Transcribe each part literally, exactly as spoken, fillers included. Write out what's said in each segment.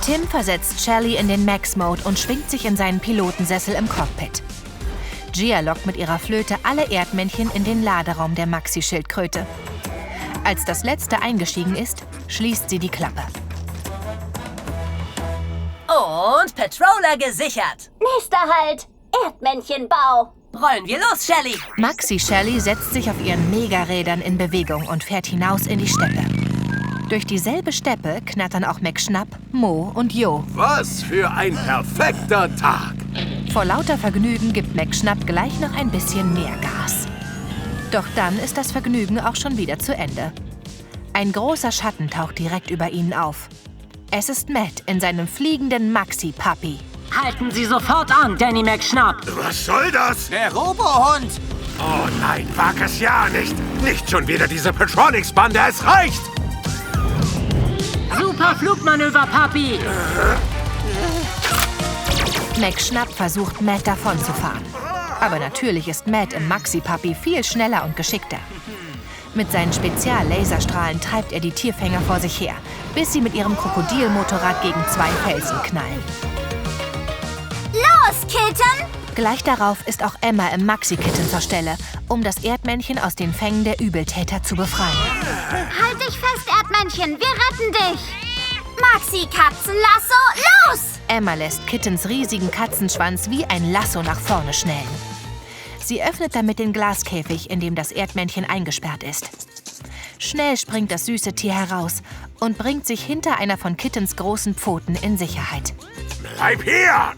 Tim versetzt Shelly in den Max-Mode und schwingt sich in seinen Pilotensessel im Cockpit. Gia lockt mit ihrer Flöte alle Erdmännchen in den Laderaum der Maxi-Schildkröte. Als das letzte eingestiegen ist, schließt sie die Klappe. Und Patroller gesichert. Nächster Halt, Erdmännchenbau. Rollen wir los, Shelly. Maxi-Shelly setzt sich auf ihren Megarädern in Bewegung und fährt hinaus in die Steppe. Durch dieselbe Steppe knattern auch McSchnapp, Mo und Jo. Was für ein perfekter Tag! Vor lauter Vergnügen gibt McSchnapp gleich noch ein bisschen mehr Gas. Doch dann ist das Vergnügen auch schon wieder zu Ende. Ein großer Schatten taucht direkt über ihnen auf. Es ist Matt in seinem fliegenden Maxi-Puppy. Halten Sie sofort an, Danny McSchnapp! Was soll das? Der Robohund! Oh nein, wag es ja nicht! Nicht schon wieder diese Petronics-Bande, es reicht! Super Flugmanöver, Papi! McSchnapp versucht, Matt davonzufahren. Aber natürlich ist Matt im Maxi-Puppy viel schneller und geschickter. Mit seinen Spezial-Laserstrahlen treibt er die Tierfänger vor sich her, bis sie mit ihrem Krokodilmotorrad gegen zwei Felsen knallen. Los, Kitten! Gleich darauf ist auch Emma im Maxi-Kitten zur Stelle, um das Erdmännchen aus den Fängen der Übeltäter zu befreien. Halt dich fest, Erdmännchen, wir retten dich! Maxi-Katzenlasso, los! Emma lässt Kittens riesigen Katzenschwanz wie ein Lasso nach vorne schnellen. Sie öffnet damit den Glaskäfig, in dem das Erdmännchen eingesperrt ist. Schnell springt das süße Tier heraus und bringt sich hinter einer von Kittens großen Pfoten in Sicherheit. Bleib hier!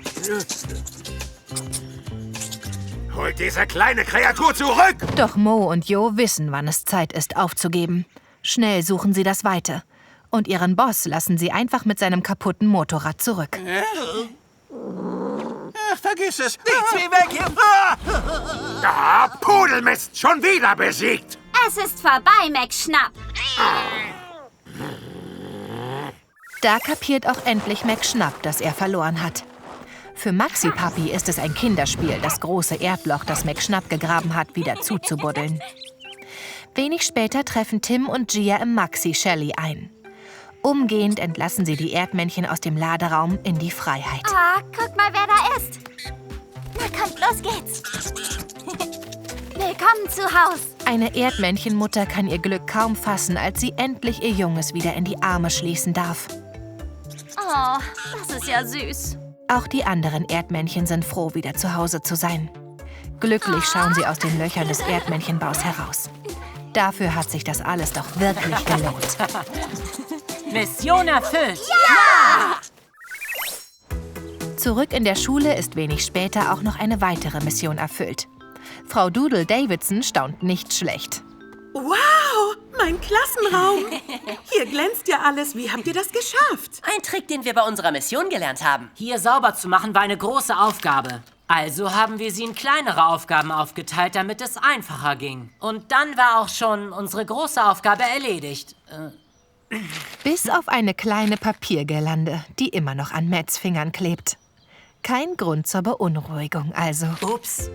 Holt diese kleine Kreatur zurück! Doch Mo und Jo wissen, wann es Zeit ist, aufzugeben. Schnell suchen sie das Weite. Und ihren Boss lassen sie einfach mit seinem kaputten Motorrad zurück. Ach, vergiss es. Ich zieh weg hier. Ah! Ah, Pudelmist, schon wieder besiegt! Es ist vorbei, McSchnapp. Da kapiert auch endlich McSchnapp, dass er verloren hat. Für Maxi-Puppy ist es ein Kinderspiel, das große Erdloch, das McSchnapp gegraben hat, wieder zuzubuddeln. Wenig später treffen Tim und Gia im Maxi-Shelly ein. Umgehend entlassen sie die Erdmännchen aus dem Laderaum in die Freiheit. Ah, guck mal, wer da ist. Na kommt, los geht's. Willkommen zu Haus. Eine Erdmännchenmutter kann ihr Glück kaum fassen, als sie endlich ihr Junges wieder in die Arme schließen darf. Oh, das ist ja süß. Auch die anderen Erdmännchen sind froh, wieder zu Hause zu sein. Glücklich schauen sie aus den Löchern des Erdmännchenbaus heraus. Dafür hat sich das alles doch wirklich gelohnt. Mission erfüllt! Zurück in der Schule ist wenig später auch noch eine weitere Mission erfüllt. Frau Doodle Davidson staunt nicht schlecht. Wow, mein Klassenraum. Hier glänzt ja alles. Wie habt ihr das geschafft? Ein Trick, den wir bei unserer Mission gelernt haben. Hier sauber zu machen war eine große Aufgabe. Also haben wir sie in kleinere Aufgaben aufgeteilt, damit es einfacher ging. Und dann war auch schon unsere große Aufgabe erledigt. Äh. Bis auf eine kleine Papiergirlande, die immer noch an Matts Fingern klebt. Kein Grund zur Beunruhigung also. Ups.